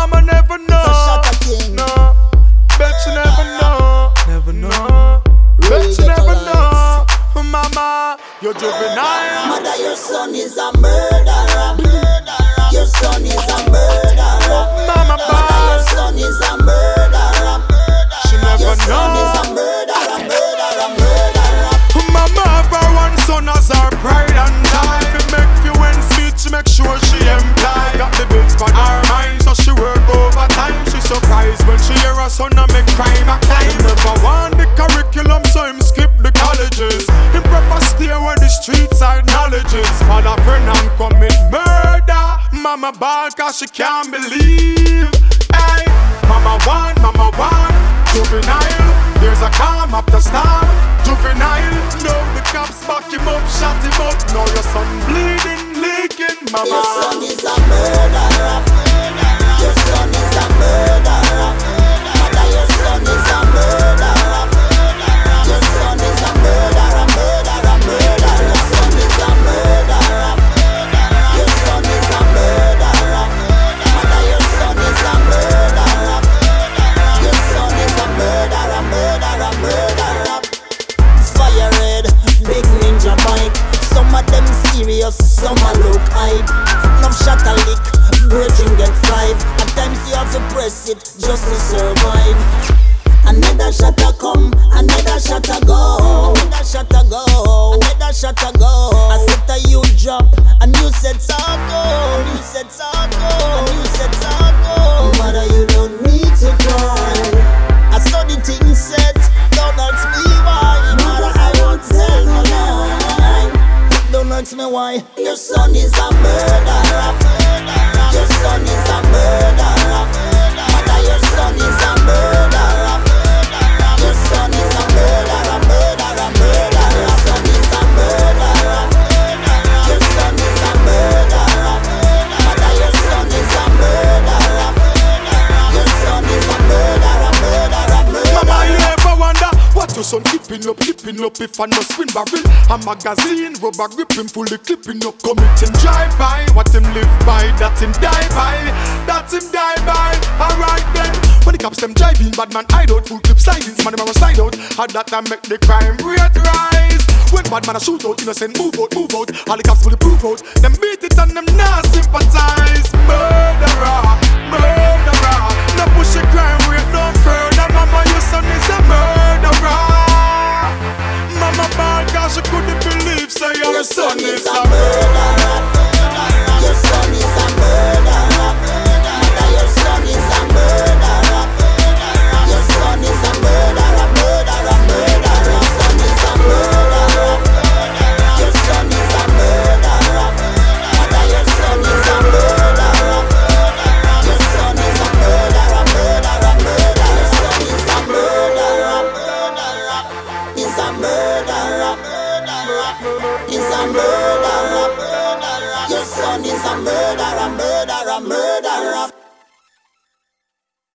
Mama never know. So shut a thing. No, bet you never know. Never know. Bet you never know. Mama, you're juvenile. Mother, your son is a murderer. Your son is a murderer. Mama, Mother, your son is a murderer. she never Your son is know. a murderer, murderer, murderer. Mama have her one son as her pride and joy. If make fluent speech, make sure she employ. Got the bills on her mind, so she work overtime. She surprised when she hear her son a make crime a climb. Never want the curriculum, so him skip the colleges. Him prefer stay where the streets are knowledges. Father friend and commit murder. Mama bad cause she can't believe. Hey, mama want juvenile. There's a calm after storm. Juvenile. Now the cops back him up, shot him up. Now your son bleeding, leaking. Mama, your son is a murderer. Your son is a murderer. Mother, your son is a murderer. Your son is a murderer, murderer, murderer. Your son is a murderer. Your son is a murderer. Mother, your son is a murderer. Your son is a murderer, murderer, murderer. Fire red, big ninja bike. Some of them serious, some a look hype. Enough shot a lick, virgin get 5. At times you have to press it just to survive. Another shot a come, another shot a go. Another shot a go, another shot a go. I said that you drop, and you said taco. And you said taco, and you said taco. Mother, you don't need to cry. I saw the thing set, don't ask me why. Mother, I won't tell no lie. Don't ask me why. Your son is a murderer. Your son is a murderer. Mother, your son is a murderer. Your son is a murderer, murderer, murderer. Your son is a murderer. Your son is a murderer. Mother, your son is a murderer. Your son is a murderer, murderer, murderer. Mama, you ever wonder what your son keeping up if I no spin barrel? A magazine, rubber grip him fully clipping up. Committing drive-by, what him live by, that him die by, that him die by. Alright then, when the cops them driving, bad man hide out, full clip silence, man them a slide out. How that time make the crime rate rise? When bad man a shoot out, innocent move out. All the cops fully prove out, them beat it and them not sympathize. Murderer, murderer, no push the crime rate no further. Mama, your son is a murderer. Mama bad cause she couldn't believe, say your son is a murderer. Your son is a murderer. Mother, your son is a murderer. Your son is a murderer, murderer, murderer. Your son is a murderer. Your son is a murderer. Mother, your son is a murderer. Your son is a murderer, murderer, murderer. Your son is a murderer. He's a murderer. He's a murderer. Your son is a murderer, murderer, murderer.